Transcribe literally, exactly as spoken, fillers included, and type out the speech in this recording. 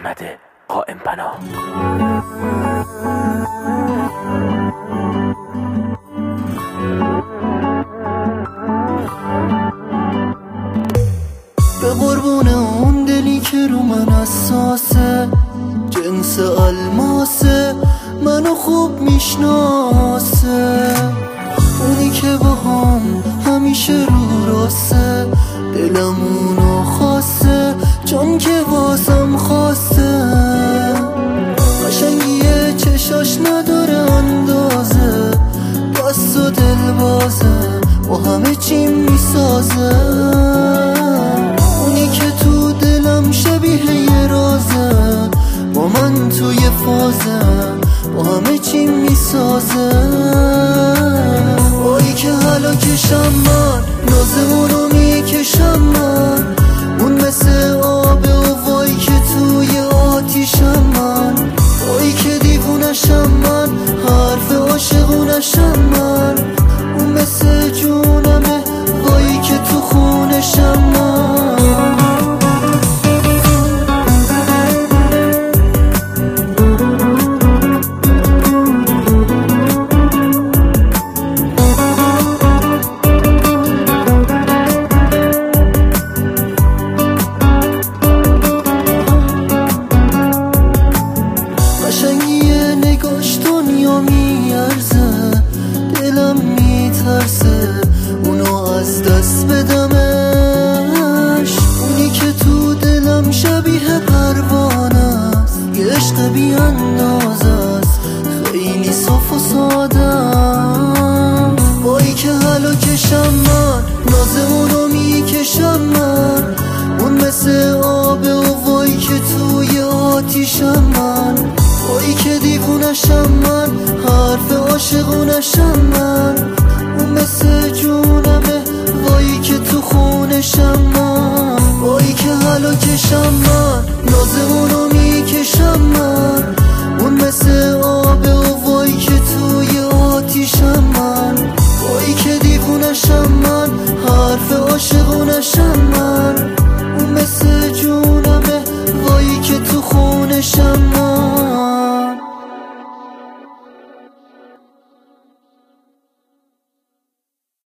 احمد قائم پناه. به قربون اون دلی که رو من اساسه، جنس الماسه، منو خوب میشناسه، اونی که با هم همیشه رو راسته، دلم اونو خواسته چون که واسم خواسته. قشنگیه چشاش نداره اندازه، دست و دل بازه و همه چی میسازه، اونی که تو دلم شبیه یه رازه، با من توی فازه با همه چی میسازه. وای که حالا کشم من نازمونو میکشم من، اون مثل آبه و وای که توی آتیشم من، وای که دیوونشم من، حرف عاشقونشم من، اون مثل جونمه وای که تو خونشم من. قشنگیه نگاش دنیا میارزه، دلم میترسه اونو از دست بدمش، اونی که تو دلم شبیه پروانه است، یه عشق بی اندازه است، خیلی صاف و ساده. وای که حالا کشم من نازمونو میکشم من، اون مثل آبه و وای که توی آتیشم من، وای که دیوونشم من، حرف عاشقونشم من، اون مثل جونم